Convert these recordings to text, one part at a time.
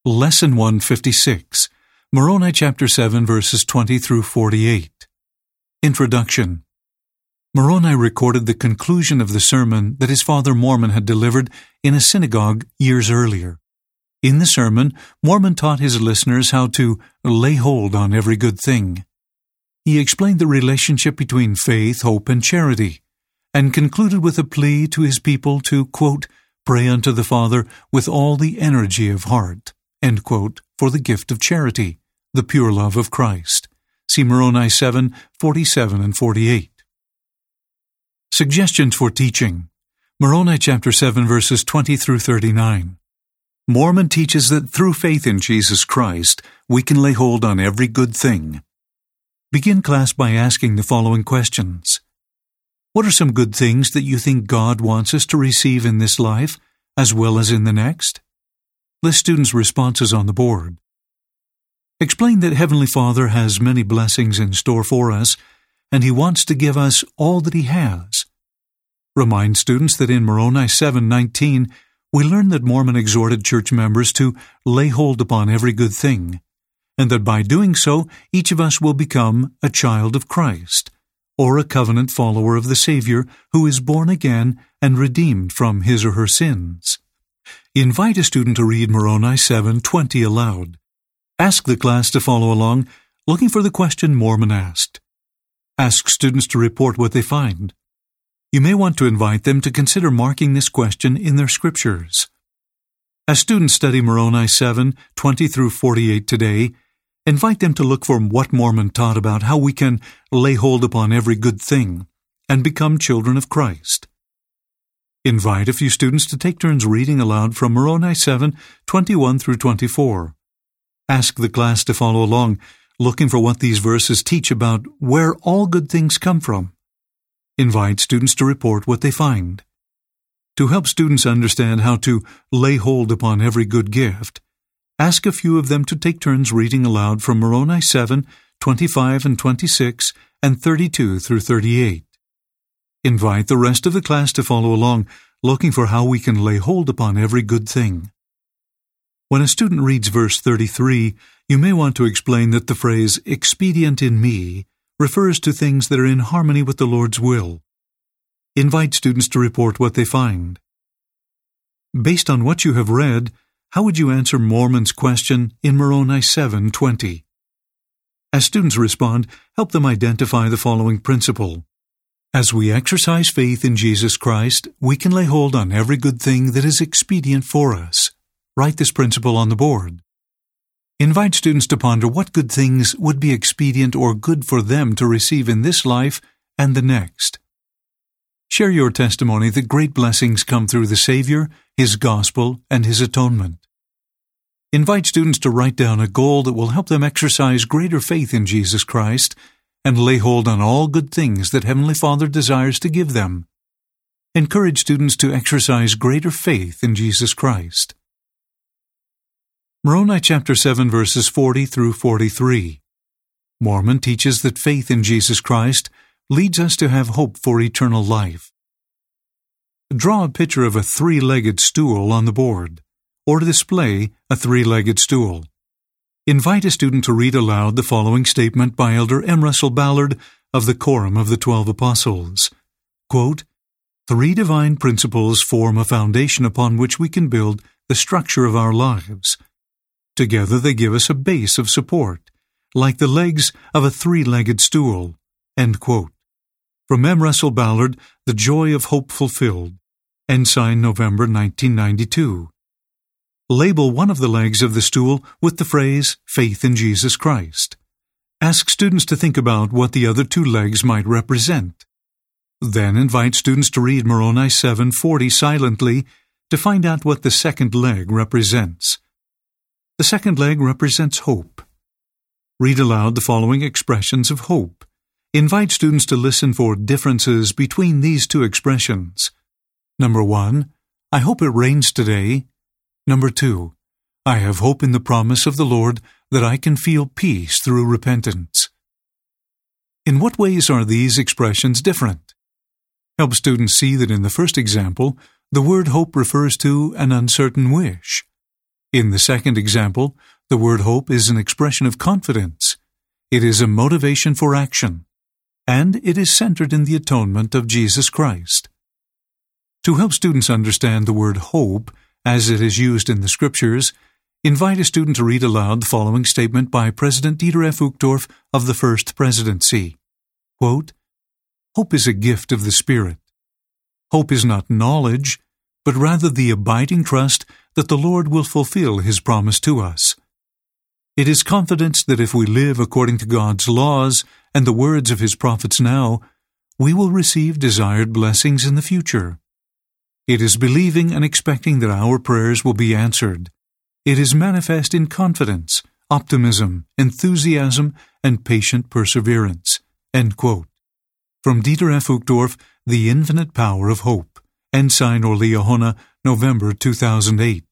Lesson 156, Moroni chapter 7 verses 20 through 48. Introduction. Moroni recorded the conclusion of the sermon that his father Mormon had delivered in a synagogue years earlier. In the sermon, Mormon taught his listeners how to lay hold on every good thing. He explained the relationship between faith, hope, and charity, and concluded with a plea to his people to, quote, pray unto the Father with all the energy of heart, end quote, for the gift of charity, the pure love of Christ. See Moroni 7, 47 and 48. Suggestions for teaching. Moroni chapter 7 verses 20 through 39. Mormon teaches that through faith in Jesus Christ, we can lay hold on every good thing. Begin class by asking the following questions. What are some good things that you think God wants us to receive in this life, as well as in the next? List students' responses on the board. Explain that Heavenly Father has many blessings in store for us, and He wants to give us all that He has. Remind students that in Moroni 7:19, we learn that Mormon exhorted church members to lay hold upon every good thing, and that by doing so, each of us will become a child of Christ, or a covenant follower of the Savior who is born again and redeemed from his or her sins. Invite a student to read Moroni 7:20 aloud. Ask the class to follow along, looking for the question Mormon asked. Ask students to report what they find. You may want to invite them to consider marking this question in their scriptures. As students study Moroni 7:20 through 48 today, invite them to look for what Mormon taught about how we can lay hold upon every good thing and become children of Christ. Invite a few students to take turns reading aloud from Moroni 7:21 through 24. Ask the class to follow along, looking for what these verses teach about where all good things come from. Invite students to report what they find. To help students understand how to lay hold upon every good gift, ask a few of them to take turns reading aloud from Moroni 7:25 and 26 and 32 through 38. Invite the rest of the class to follow along, looking for how we can lay hold upon every good thing. When a student reads verse 33, you may want to explain that the phrase expedient in me refers to things that are in harmony with the Lord's will. Invite students to report what they find. Based on what you have read, how would you answer Mormon's question in Moroni 7:20? As students respond, help them identify the following principle. As we exercise faith in Jesus Christ, we can lay hold on every good thing that is expedient for us. Write this principle on the board. Invite students to ponder what good things would be expedient or good for them to receive in this life and the next. Share your testimony that great blessings come through the Savior, His gospel, and His atonement. Invite students to write down a goal that will help them exercise greater faith in Jesus Christ and lay hold on all good things that Heavenly Father desires to give them. Encourage students to exercise greater faith in Jesus Christ. Moroni chapter 7 verses 40 through 43. Mormon teaches that faith in Jesus Christ leads us to have hope for eternal life. Draw a picture of a three-legged stool on the board, or display a three-legged stool. Invite a student to read aloud the following statement by Elder M. Russell Ballard of the Quorum of the 12 Apostles. Quote, 3 divine principles form a foundation upon which we can build the structure of our lives. Together they give us a base of support, like the legs of a three-legged stool. End quote. From M. Russell Ballard, The Joy of Hope Fulfilled. Ensign, November 1992. Label one of the legs of the stool with the phrase, faith in Jesus Christ. Ask students to think about what the other two legs might represent. Then invite students to read Moroni 7:40 silently to find out what the second leg represents. The second leg represents hope. Read aloud the following expressions of hope. Invite students to listen for differences between these two expressions. Number 1, I hope it rains today. Number 2, I have hope in the promise of the Lord that I can feel peace through repentance. In what ways are these expressions different? Help students see that in the first example, the word hope refers to an uncertain wish. In the second example, the word hope is an expression of confidence. It is a motivation for action, and it is centered in the atonement of Jesus Christ. To help students understand the word hope as it is used in the Scriptures, invite a student to read aloud the following statement by President Dieter F. Uchtdorf of the First Presidency. Quote, "Hope is a gift of the Spirit. Hope is not knowledge, but rather the abiding trust that the Lord will fulfill His promise to us. It is confidence that if we live according to God's laws and the words of His prophets now, we will receive desired blessings in the future. It is believing and expecting that our prayers will be answered. It is manifest in confidence, optimism, enthusiasm, and patient perseverance." End quote. From Dieter F. Uchtdorf, The Infinite Power of Hope, Ensign or Liahona, November 2008.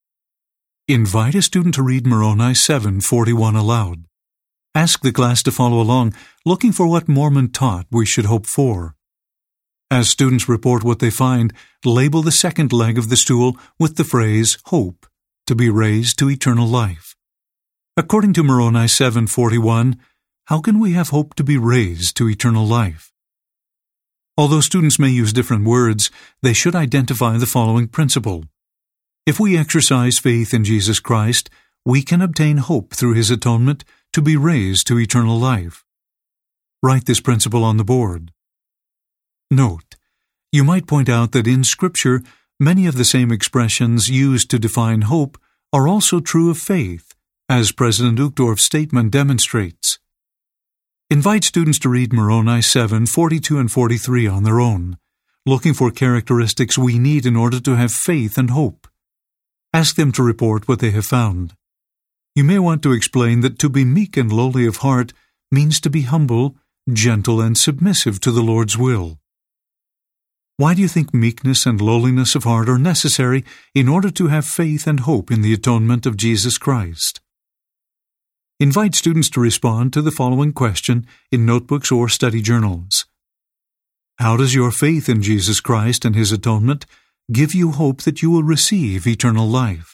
Invite a student to read Moroni 7:41 aloud. Ask the class to follow along, looking for what Mormon taught we should hope for. As students report what they find, label the second leg of the stool with the phrase hope, to be raised to eternal life. According to Moroni 7:41, how can we have hope to be raised to eternal life? Although students may use different words, they should identify the following principle. If we exercise faith in Jesus Christ, we can obtain hope through His atonement to be raised to eternal life. Write this principle on the board. Note, you might point out that in Scripture, many of the same expressions used to define hope are also true of faith, as President Uchtdorf's statement demonstrates. Invite students to read Moroni 7:42 and 43 on their own, looking for characteristics we need in order to have faith and hope. Ask them to report what they have found. You may want to explain that to be meek and lowly of heart means to be humble, gentle, and submissive to the Lord's will. Why do you think meekness and lowliness of heart are necessary in order to have faith and hope in the atonement of Jesus Christ? Invite students to respond to the following question in notebooks or study journals. How does your faith in Jesus Christ and His atonement give you hope that you will receive eternal life?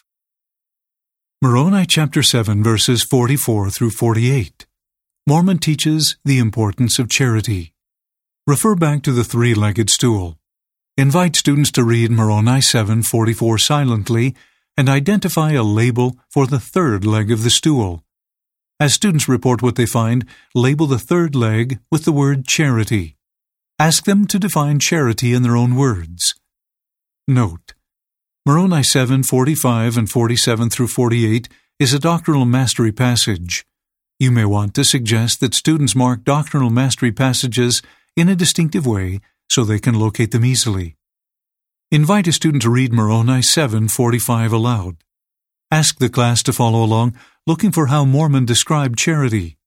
Moroni chapter 7 verses 44 through 48. Mormon teaches the importance of charity. Refer back to the three-legged stool. Invite students to read Moroni 7:44 silently and identify a label for the third leg of the stool. As students report what they find, label the third leg with the word charity. Ask them to define charity in their own words. Note, Moroni 7:45 and 47 through 48 is a doctrinal mastery passage. You may want to suggest that students mark doctrinal mastery passages in a distinctive way so they can locate them easily. Invite a student to read Moroni 7:45 aloud. Ask the class to follow along, looking for how Mormon described charity.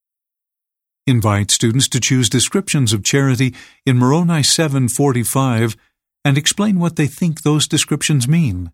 Invite students to choose descriptions of charity in Moroni 7:45 and explain what they think those descriptions mean.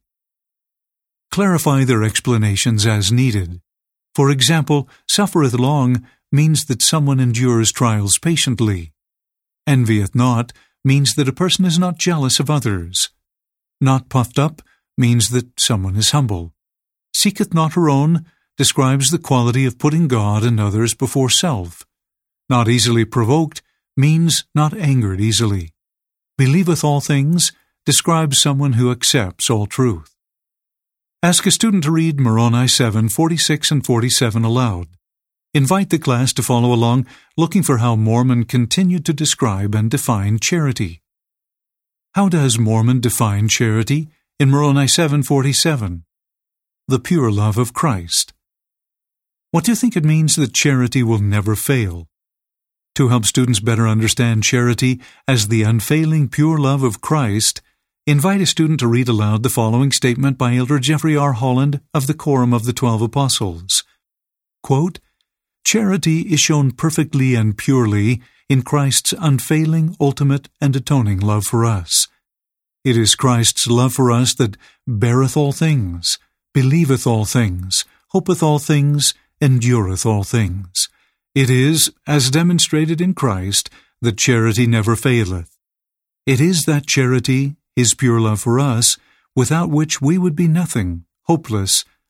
Clarify their explanations as needed. For example, suffereth long means that someone endures trials patiently. Envieth not means that a person is not jealous of others. Not puffed up means that someone is humble. Seeketh not her own describes the quality of putting God and others before self. Not easily provoked means not angered easily. Believeth all things describes someone who accepts all truth. Ask a student to read Moroni 7:46 and 47 aloud. Invite the class to follow along, looking for how Mormon continued to describe and define charity. How does Mormon define charity in Moroni 7:47? The pure love of Christ. What do you think it means that charity will never fail? To help students better understand charity as the unfailing pure love of Christ, invite a student to read aloud the following statement by Elder Jeffrey R. Holland of the Quorum of the 12 Apostles. Quote, "Charity is shown perfectly and purely in Christ's unfailing, ultimate, and atoning love for us. It is Christ's love for us that beareth all things, believeth all things, hopeth all things, endureth all things. It is, as demonstrated in Christ, that charity never faileth. It is that charity, His pure love for us, without which we would be nothing, hopeless,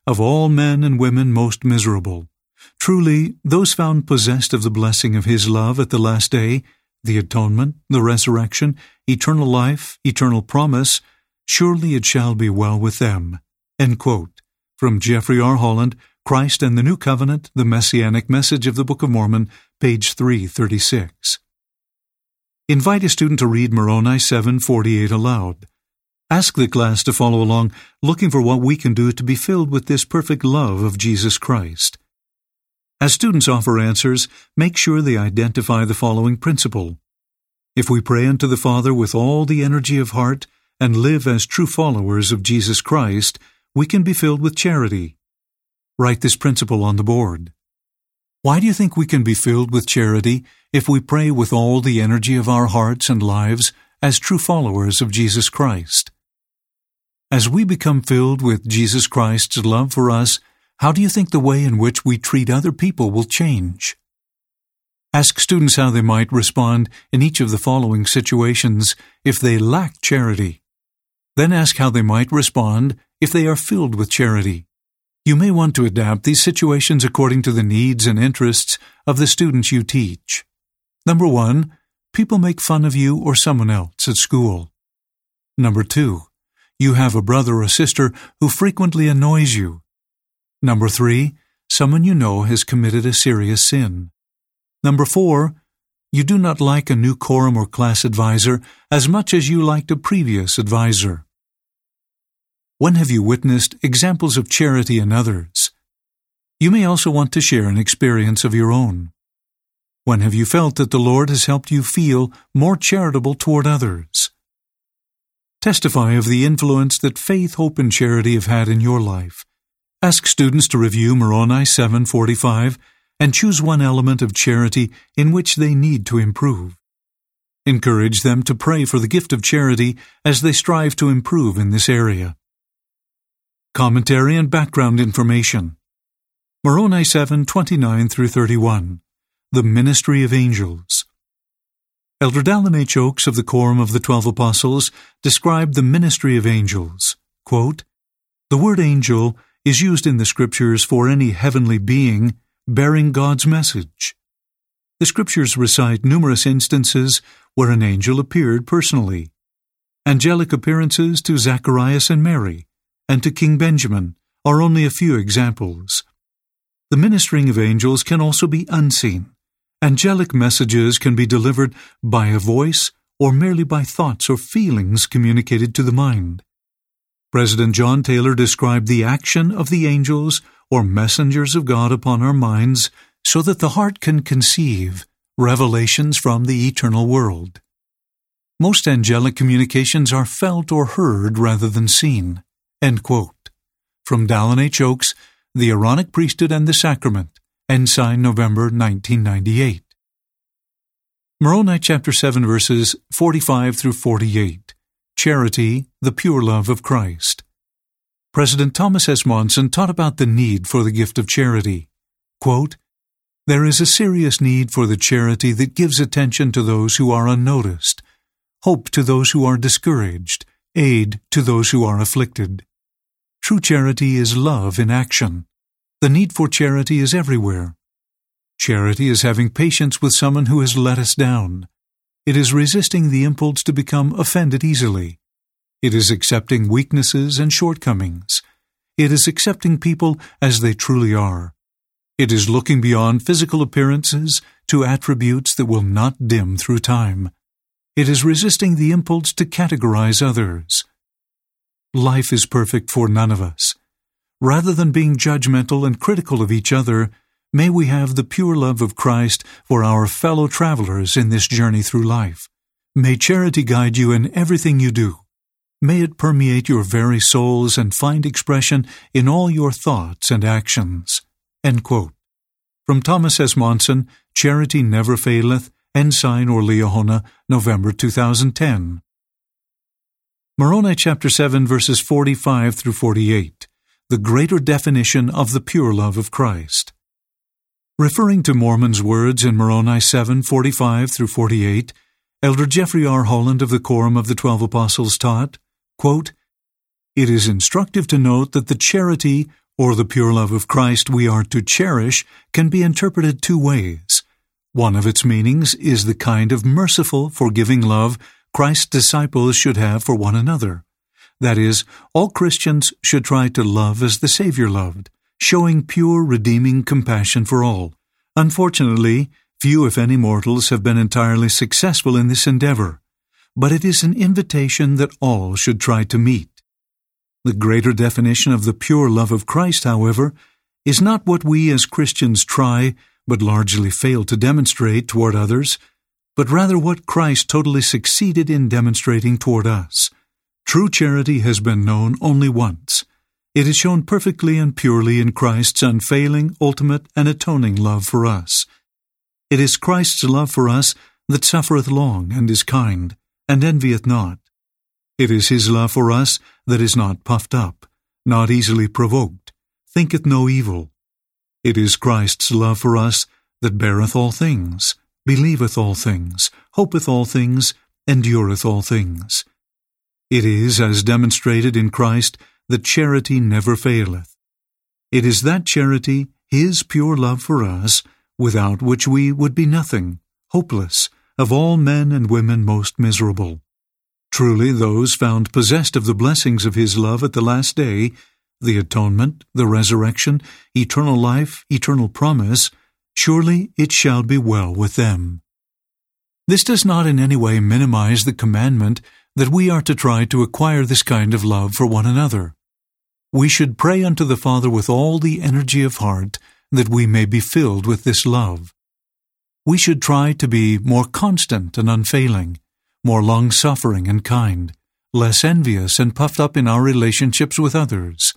of all men and women most miserable. Truly, those found possessed of the blessing of His love at the last day, the atonement, the resurrection, eternal life, eternal promise, surely it shall be well with them." End quote. From Jeffrey R. Holland, Christ and the New Covenant, The Messianic Message of the Book of Mormon, page 336. Invite a student to read Moroni 7:48 aloud. Ask the class to follow along, looking for what we can do to be filled with this perfect love of Jesus Christ. As students offer answers, make sure they identify the following principle. If we pray unto the Father with all the energy of heart and live as true followers of Jesus Christ, we can be filled with charity. Write this principle on the board. Why do you think we can be filled with charity if we pray with all the energy of our hearts and lives as true followers of Jesus Christ? As we become filled with Jesus Christ's love for us, how do you think the way in which we treat other people will change? Ask students how they might respond in each of the following situations if they lack charity. Then ask how they might respond if they are filled with charity. You may want to adapt these situations according to the needs and interests of the students you teach. Number 1, people make fun of you or someone else at school. Number 2, you have a brother or sister who frequently annoys you. Number 3, someone you know has committed a serious sin. Number 4, you do not like a new quorum or class advisor as much as you liked a previous advisor. When have you witnessed examples of charity in others? You may also want to share an experience of your own. When have you felt that the Lord has helped you feel more charitable toward others? Testify of the influence that faith, hope, and charity have had in your life. Ask students to review Moroni 7:45 and choose one element of charity in which they need to improve. Encourage them to pray for the gift of charity as they strive to improve in this area. Commentary and background information. Moroni 7:29 through 31. The Ministry of Angels. Elder Dallin H. Oaks of the Quorum of the 12 Apostles described the ministry of angels. Quote, "The word angel is used in the Scriptures for any heavenly being bearing God's message. The Scriptures recite numerous instances where an angel appeared personally. Angelic appearances to Zacharias and Mary, and to King Benjamin, are only a few examples. The ministering of angels can also be unseen. Angelic messages can be delivered by a voice or merely by thoughts or feelings communicated to the mind. President John Taylor described the action of the angels or messengers of God upon our minds so that the heart can conceive revelations from the eternal world. Most angelic communications are felt or heard rather than seen." End quote. From Dallin H. Oaks, The Aaronic Priesthood and the Sacrament, Ensign, November 1998. Moroni chapter 7 verses 45 through 48. Charity, the pure love of Christ. President Thomas S. Monson taught about the need for the gift of charity. Quote, "There is a serious need for the charity that gives attention to those who are unnoticed, hope to those who are discouraged, aid to those who are afflicted. True charity is love in action. The need for charity is everywhere. Charity is having patience with someone who has let us down. It is resisting the impulse to become offended easily. It is accepting weaknesses and shortcomings. It is accepting people as they truly are. It is looking beyond physical appearances to attributes that will not dim through time. It is resisting the impulse to categorize others. Life is perfect for none of us. Rather than being judgmental and critical of each other, may we have the pure love of Christ for our fellow travelers in this journey through life. May charity guide you in everything you do. May it permeate your very souls and find expression in all your thoughts and actions." End quote. From Thomas S. Monson, Charity Never Faileth, Ensign or Liahona, November 2010. Moroni chapter 7 verses 45 through 48. The greater definition of the pure love of Christ. Referring to Mormon's words in Moroni 7:45 through 48, Elder Jeffrey R. Holland of the Quorum of the 12 Apostles taught, quote, "It is instructive to note that the charity or the pure love of Christ we are to cherish, can be interpreted two ways. One of its meanings is the kind of merciful, forgiving love Christ's disciples should have for one another. That is, all Christians should try to love as the Savior loved, showing pure, redeeming compassion for all. Unfortunately, few, if any, mortals have been entirely successful in this endeavor, but it is an invitation that all should try to meet. The greater definition of the pure love of Christ, however, is not what we as Christians try but largely fail to demonstrate toward others, but rather what Christ totally succeeded in demonstrating toward us. True charity has been known only once. It is shown perfectly and purely in Christ's unfailing, ultimate, and atoning love for us. It is Christ's love for us that suffereth long, and is kind, and envieth not. It is His love for us that is not puffed up, not easily provoked, thinketh no evil. It is Christ's love for us that beareth all things, believeth all things, hopeth all things, endureth all things. It is, as demonstrated in Christ, that charity never faileth. It is that charity, His pure love for us, without which we would be nothing, hopeless, of all men and women most miserable. Truly, those found possessed of the blessings of His love at the last day, the atonement, the resurrection, eternal life, eternal promise, surely it shall be well with them. This does not in any way minimize the commandment that we are to try to acquire this kind of love for one another. We should pray unto the Father with all the energy of heart that we may be filled with this love. We should try to be more constant and unfailing, more long-suffering and kind, less envious and puffed up in our relationships with others.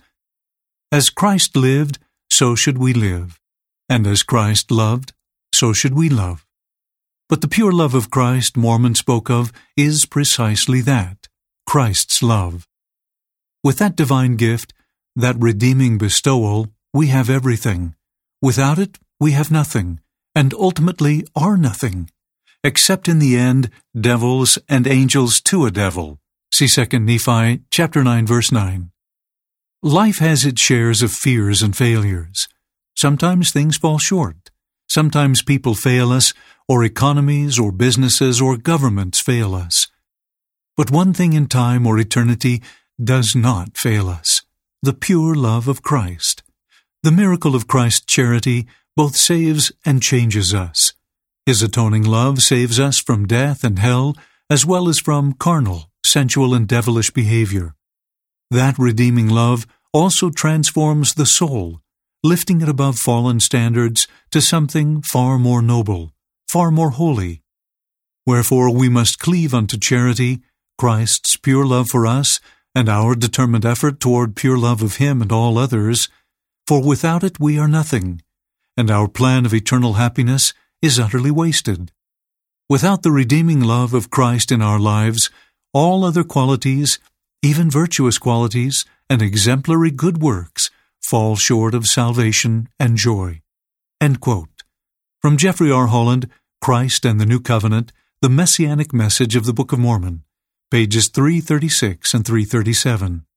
As Christ lived, so should we live, and as Christ loved, so should we love. But the pure love of Christ Mormon spoke of is precisely that, Christ's love. With that divine gift, that redeeming bestowal, we have everything. Without it, we have nothing, and ultimately are nothing, except in the end, devils and angels to a devil. See 2 Nephi chapter 9, verse 9. Life has its shares of fears and failures. Sometimes things fall short. Sometimes people fail us, or economies, or businesses, or governments fail us. But one thing in time or eternity does not fail us: the pure love of Christ. The miracle of Christ's charity both saves and changes us. His atoning love saves us from death and hell, as well as from carnal, sensual, and devilish behavior. That redeeming love also transforms the soul, lifting it above fallen standards to something far more noble, far more holy. Wherefore we must cleave unto charity, Christ's pure love for us, and our determined effort toward pure love of Him and all others, for without it we are nothing, and our plan of eternal happiness is utterly wasted. Without the redeeming love of Christ in our lives, all other qualities, even virtuous qualities and exemplary good works, fall short of salvation and joy. End quote. From Jeffrey R. Holland, Christ and the New Covenant, The Messianic Message of the Book of Mormon, pages 336 and 337.